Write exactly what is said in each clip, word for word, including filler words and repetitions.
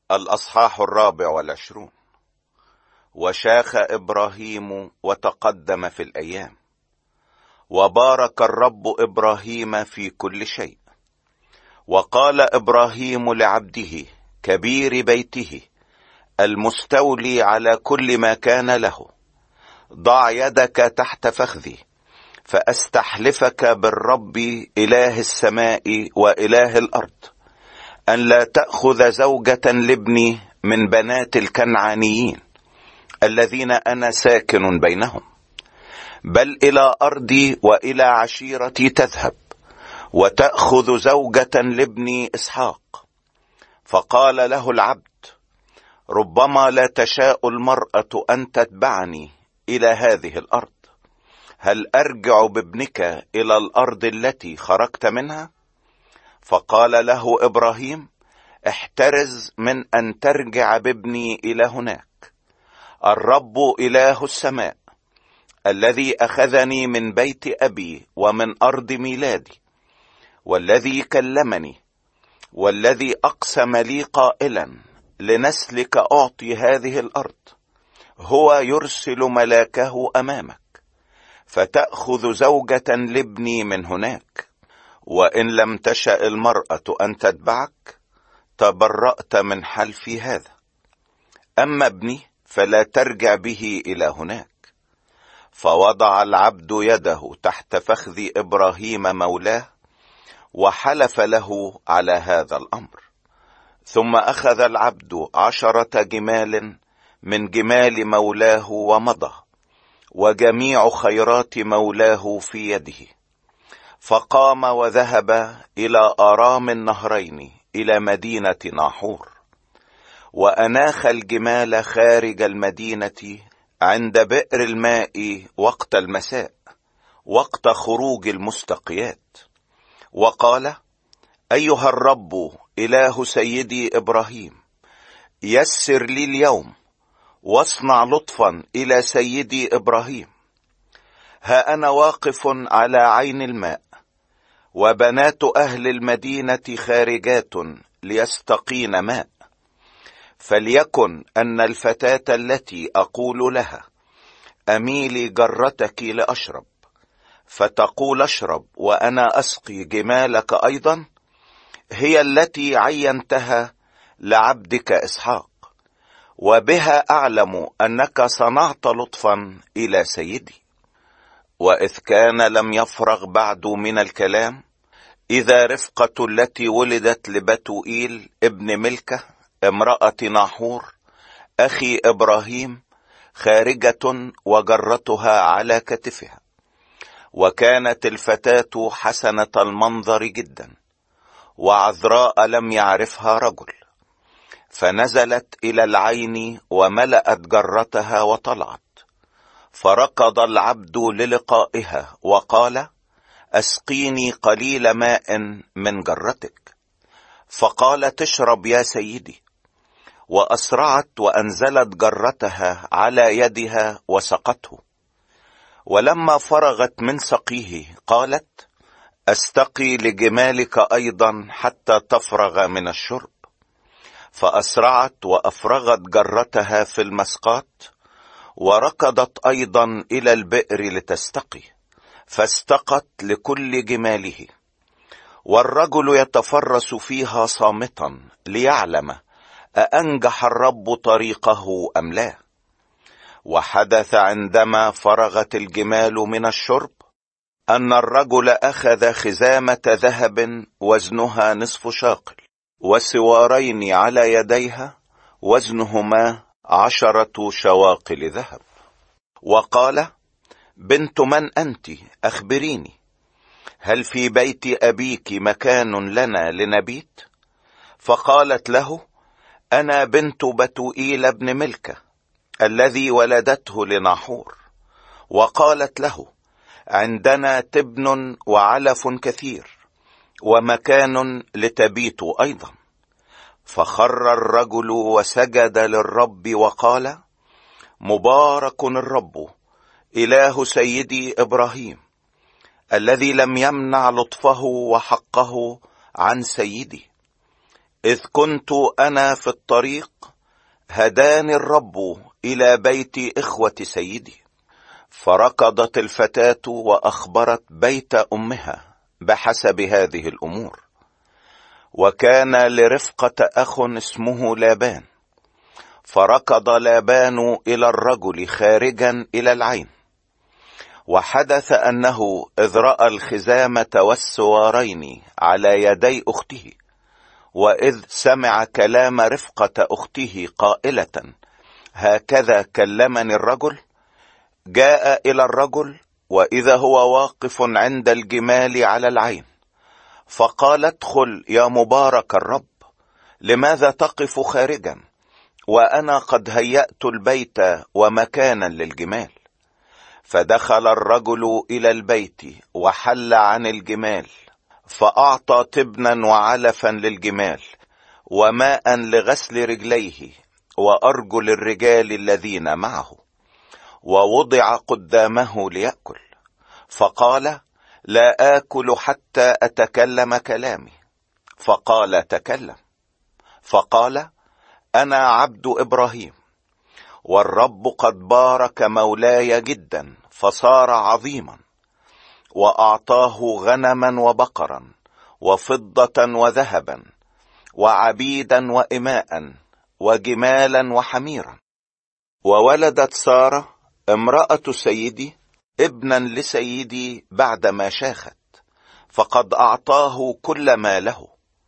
الأصحاح الرابع والعشرون. وشاخ إبراهيم وتقدم في الأيام، وبارك الرب إبراهيم في كل شيء. وقال إبراهيم لعبده كبير بيته المستولي على كل ما كان له: ضع يدك تحت فخذي، فأستحلفك بالرب إله السماء وإله الأرض أن لا تأخذ زوجة لابني من بنات الكنعانيين الذين أنا ساكن بينهم، بل إلى أرضي وإلى عشيرتي تذهب، وتأخذ زوجة لابني إسحاق. فقال له العبد: ربما لا تشاء المرأة أن تتبعني إلى هذه الأرض، هل أرجع بابنك إلى الأرض التي خرجت منها؟ فقال له إبراهيم: احترز من أن ترجع بابني إلى هناك. الرب إله السماء الذي أخذني من بيت أبي ومن أرض ميلادي، والذي كلمني، والذي أقسم لي قائلا: لنسلك أعطي هذه الأرض، هو يرسل ملاكه أمامك، فتأخذ زوجة لابني من هناك. وإن لم تشأ المرأة أن تتبعك، تبرأت من حلفي هذا. أما ابني فلا ترجع به إلى هناك. فوضع العبد يده تحت فخذ إبراهيم مولاه، وحلف له على هذا الأمر. ثم أخذ العبد عشرة جمال من جمال مولاه ومضى، وجميع خيرات مولاه في يده. فقام وذهب إلى آرام النهرين إلى مدينة ناحور، وأناخ الجمال خارج المدينة عند بئر الماء وقت المساء، وقت خروج المستقيات. وقال: أيها الرب إله سيدي إبراهيم، يسر لي اليوم واصنع لطفا إلى سيدي إبراهيم. ها أنا واقف على عين الماء، وبنات أهل المدينة خارجات ليستقين ماء. فليكن أن الفتاة التي أقول لها: أميلي جرتك لأشرب، فتقول: أشرب وأنا أسقي جمالك أيضا، هي التي عينتها لعبدك إسحاق، وبها أعلم أنك صنعت لطفا إلى سيدي. وإذ كان لم يفرغ بعد من الكلام، إذا رفقة التي ولدت لبتوئيل ابن ملكة امرأة ناحور أخي إبراهيم خارجة، وجرتها على كتفها. وكانت الفتاة حسنة المنظر جدا، وعذراء لم يعرفها رجل. فنزلت إلى العين وملأت جرتها وطلعت. فركض العبد للقائها وقال: أسقيني قليل ماء من جرتك. فقالت: اشرب يا سيدي. وأسرعت وأنزلت جرتها على يدها وسقته. ولما فرغت من سقيه قالت: أستقي لجمالك أيضا حتى تفرغ من الشرب. فأسرعت وأفرغت جرتها في المسقات، وركضت أيضا إلى البئر لتستقي، فاستقت لكل جماله. والرجل يتفرس فيها صامتا ليعلم أأنجح الرب طريقه أم لا. وحدث عندما فرغت الجمال من الشرب أن الرجل أخذ خزامة ذهب وزنها نصف شاقل، وسوارين على يديها وزنهما عشرة شواقل ذهب. وقال: بنت من أنت؟ أخبريني، هل في بيت أبيك مكان لنا لنبيت؟ فقالت له: أنا بنت بتوئيل بن ملكة الذي ولدته لناحور. وقالت له: عندنا تبن وعلف كثير، ومكان لتبيت أيضا. فخر الرجل وسجد للرب وقال: مبارك الرب إله سيدي إبراهيم، الذي لم يمنع لطفه وحقه عن سيدي، إذ كنت أنا في الطريق هداني الرب إلى بيت إخوة سيدي، فركضت الفتاة وأخبرت بيت أمها بحسب هذه الأمور. وكان لرفقة أخ اسمه لابان، فركض لابان إلى الرجل خارجا إلى العين. وحدث أنه إذ رأى الخزامة والسوارين على يدي أخته، وإذ سمع كلام رفقة أخته قائلة هكذا كلمني الرجل، جاء إلى الرجل وإذا هو واقف عند الجمال على العين، فقال ادخل يا مبارك الرب، لماذا تقف خارجا وأنا قد هيأت البيت ومكانا للجمال؟ فدخل الرجل إلى البيت وحل عن الجمال، فأعطى تبنا وعلفا للجمال وماء لغسل رجليه وأرجل الرجال الذين معه، ووضع قدامه ليأكل. فقال لا آكل حتى أتكلم كلامي. فقال تكلم. فقال أنا عبد إبراهيم، والرب قد بارك مولاي جدا فصار عظيما، وأعطاه غنما وبقرا وفضة وذهبا وعبيدا وإماء وجمالا وحميرا. وولدت سارة امرأة سيدي ابنا لسيدي بعدما شاخت، فقد أعطاه كل ما له.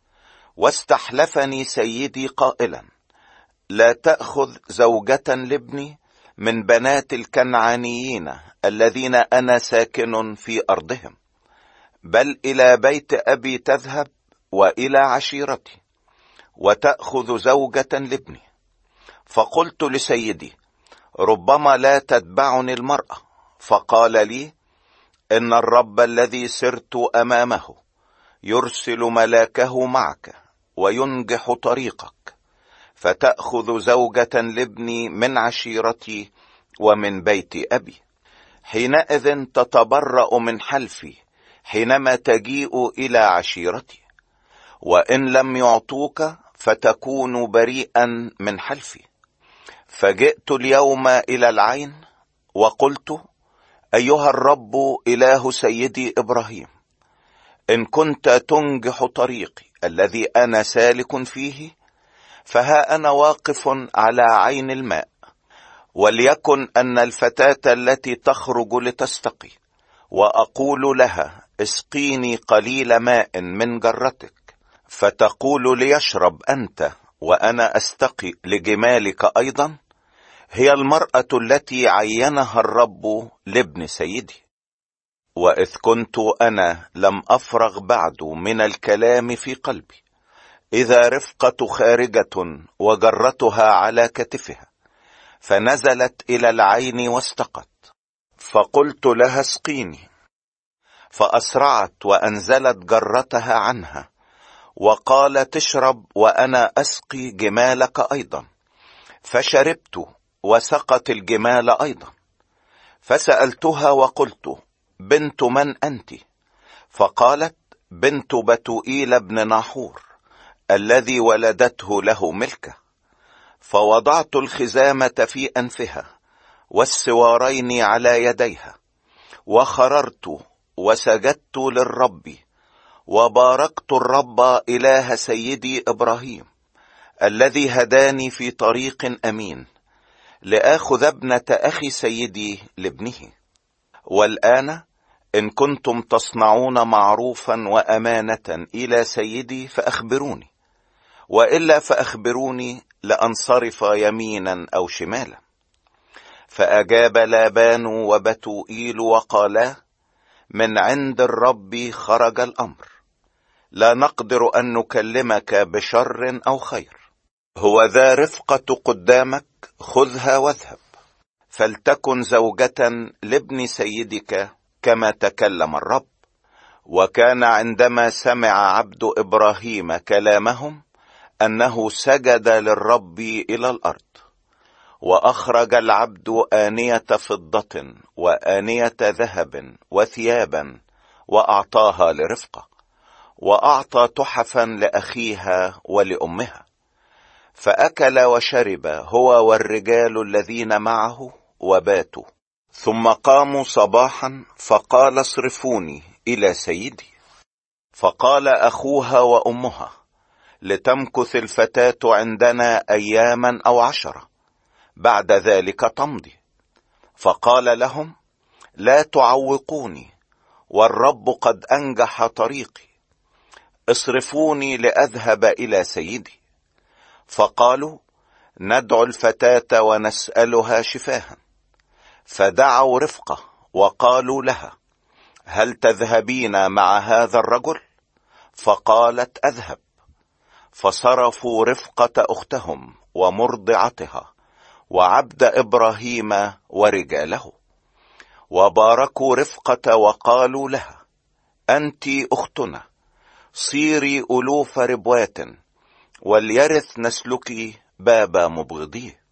واستحلفني سيدي قائلا لا تأخذ زوجة لابني من بنات الكنعانيين الذين أنا ساكن في أرضهم، بل إلى بيت أبي تذهب وإلى عشيرتي وتأخذ زوجة لابني. فقلت لسيدي ربما لا تتبعني المرأة. فقال لي إن الرب الذي سرت أمامه يرسل ملاكه معك وينجح طريقك، فتأخذ زوجة لابني من عشيرتي ومن بيت أبي. حينئذ تتبرأ من حلفي حينما تجيء إلى عشيرتي، وإن لم يعطوك فتكون بريئا من حلفي. فجئت اليوم إلى العين وقلت أيها الرب إله سيدي إبراهيم، إن كنت تنجح طريقي الذي أنا سالك فيه، فها أنا واقف على عين الماء، وليكن أن الفتاة التي تخرج لتستقي وأقول لها اسقيني قليل ماء من جرتك، فتقول ليشرب أنت وأنا أستقي لجمالك أيضا، هي المرأة التي عينها الرب لابن سيدي. وإذ كنت أنا لم أفرغ بعد من الكلام في قلبي، إذا رفقة خارجة وجرتها على كتفها، فنزلت إلى العين واستقت. فقلت لها اسقيني، فأسرعت وأنزلت جرتها عنها، وقالت اشرب وأنا أسقي جمالك أيضا. فشربت وسقت الجمال أيضا. فسألتها وقلت بنت من أنت؟ فقالت بنت بتوئيل بن ناحور الذي ولدته له ملكة. فوضعت الخزامة في أنفها والسوارين على يديها، وخررت وسجدت للرب، وباركت الرب إله سيدي إبراهيم الذي هداني في طريق أمين لآخذ ابنة أخي سيدي لابنه. والآن إن كنتم تصنعون معروفا وأمانة إلى سيدي فأخبروني، وإلا فأخبروني لأنصرف يمينا أو شمالا. فأجاب لابان وبتوئيل وقالا من عند الرب خرج الأمر، لا نقدر أن نكلمك بشر أو خير. هو ذا رفقة قدامك، خذها واذهب، فلتكن زوجة لابن سيدك كما تكلم الرب. وكان عندما سمع عبد إبراهيم كلامهم أنه سجد للرب إلى الأرض. وأخرج العبد آنية فضة وآنية ذهب وثيابا وأعطاها لرفقة، وأعطى تحفا لأخيها ولأمها، فأكل وشرب هو والرجال الذين معه وباتوا. ثم قاموا صباحا فقال اصرفوني إلى سيدي. فقال أخوها وأمها لتمكث الفتاة عندنا أياما أو عشرة، بعد ذلك تمضي. فقال لهم لا تعوقوني، والرب قد أنجح طريقي، اصرفوني لأذهب إلى سيدي. فقالوا ندعو الفتاة ونسألها شفاها. فدعوا رفقة وقالوا لها هل تذهبين مع هذا الرجل؟ فقالت أذهب. فصرفوا رفقة أختهم ومرضعتها وعبد إبراهيم ورجاله، وباركوا رفقة وقالوا لها أنت أختنا، صيري ألوف ربوات، وليرث نسلك باب مبغضيه.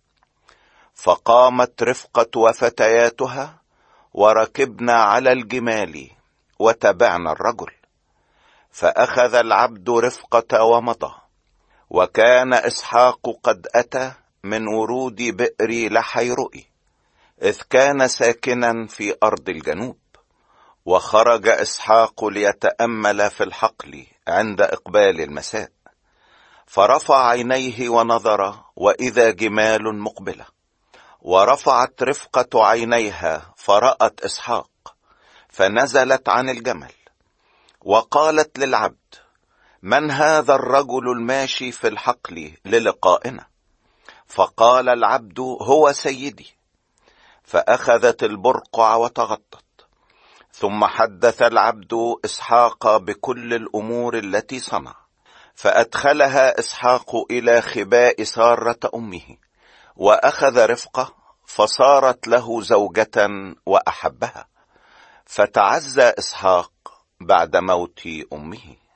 فقامت رفقة وفتياتها وركبنا على الجمال وتبعنا الرجل. فأخذ العبد رفقة ومضى، وكان إسحاق قد أتى من ورود بئر لحيرؤي، إذ كان ساكنا في أرض الجنوب. وخرج إسحاق ليتأمل في الحقل عند إقبال المساء، فرفع عينيه ونظر وإذا جمال مقبلة، ورفعت رفقة عينيها فرأت إسحاق، فنزلت عن الجمل وقالت للعبد من هذا الرجل الماشي في الحقل للقائنا؟ فقال العبد هو سيدي. فأخذت البرقع وتغطت. ثم حدث العبد إسحاق بكل الأمور التي صنع، فأدخلها إسحاق إلى خباء سارة أمه، وأخذ رفقة فصارت له زوجة وأحبها، فتعزى إسحاق بعد موت أمه.